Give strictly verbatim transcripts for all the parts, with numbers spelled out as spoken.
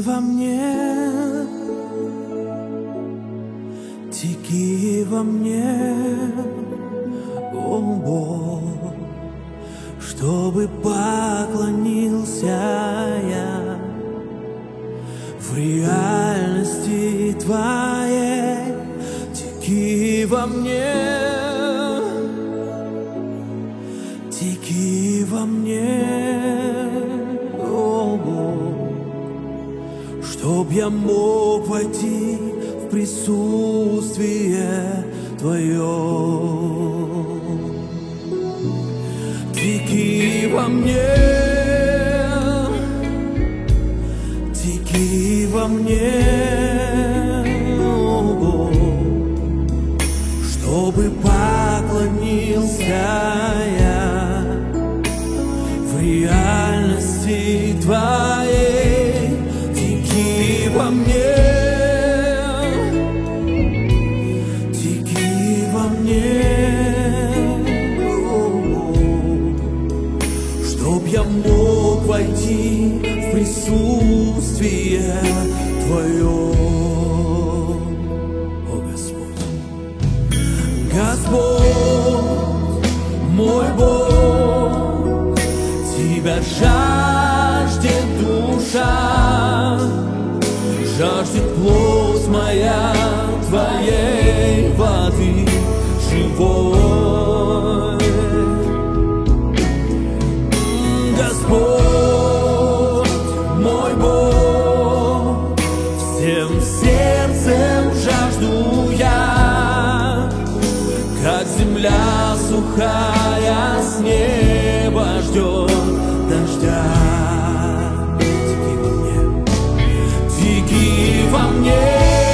во мне, теки во мне, о Бог, чтобы поклонился я в реальности Твоей. Теки во мне, теки во мне, о Бог, чтоб я мог войти в присутствие Твое. Теки во мне, теки во мне, о Бог, чтобы поклонился я в реальности Твоей. Теки во мне, теки во мне, чтоб я мог войти в присутствие Твое. О Господь, Господь, мой Бог, Тебя жаждет душа, жаждет плоть моя Твоей воды живой. Господь, мой Бог, всем сердцем жажду я, как земля сухая с неба ждет дождя. Теки во мне,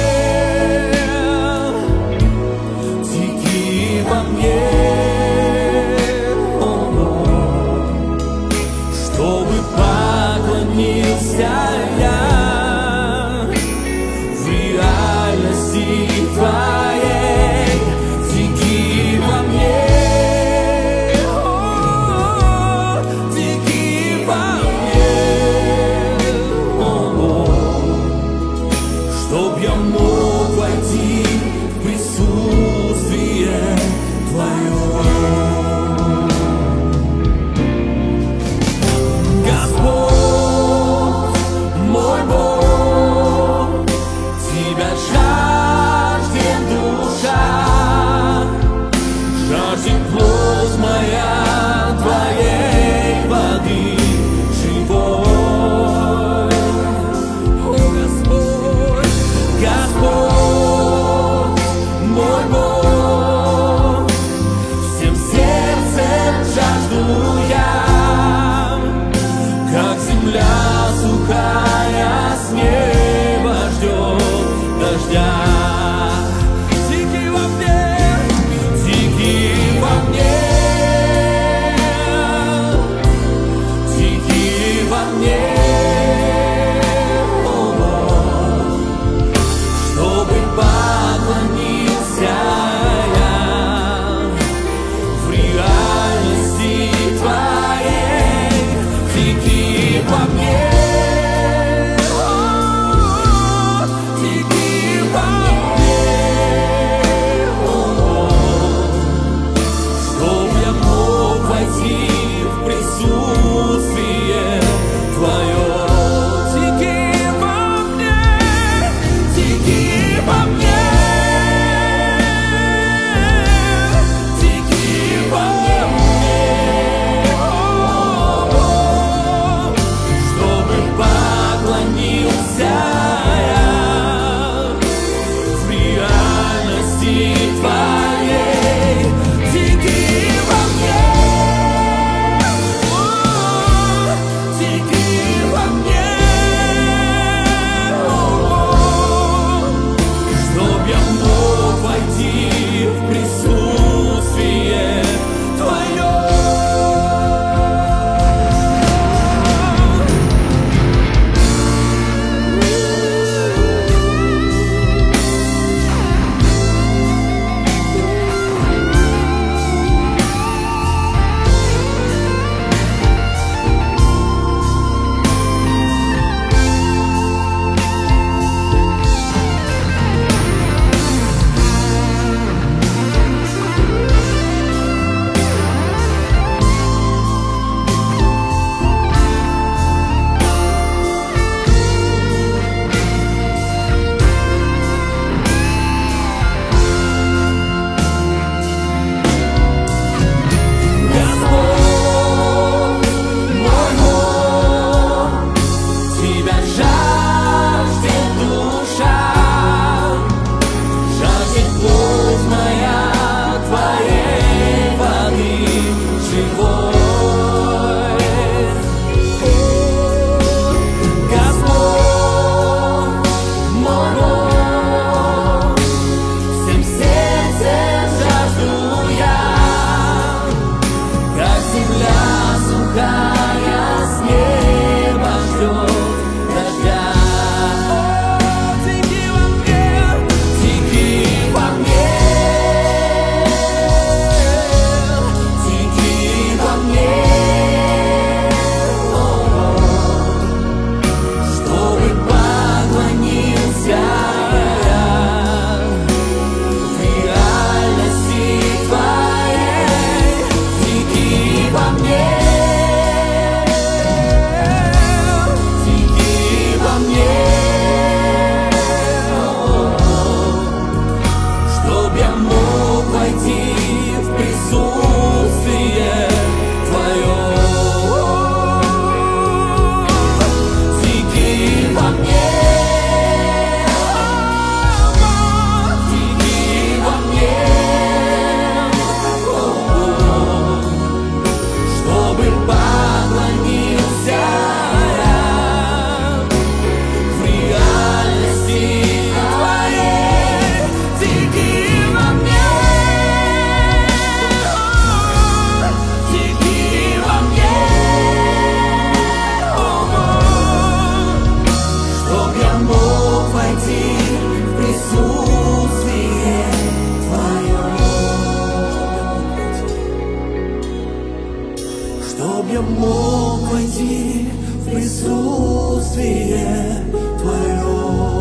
теки во мне, теки во мне, о Бог, чтобы поклонился я в реальности Твоей. Теки во мне, о, теки во мне, о Бог, чтоб я мог войти в присутствие Твое. Господь, мой Бог, Тебя жаждет душа, жаждет плоть моя Твоей воды живой. О Господь, Господь, мой Бог, всем сердцем жажду я, как земля сухая с неба ждет дождя. Теки во мне, теки во мне, чтоб я мог войти в присутствие Твое.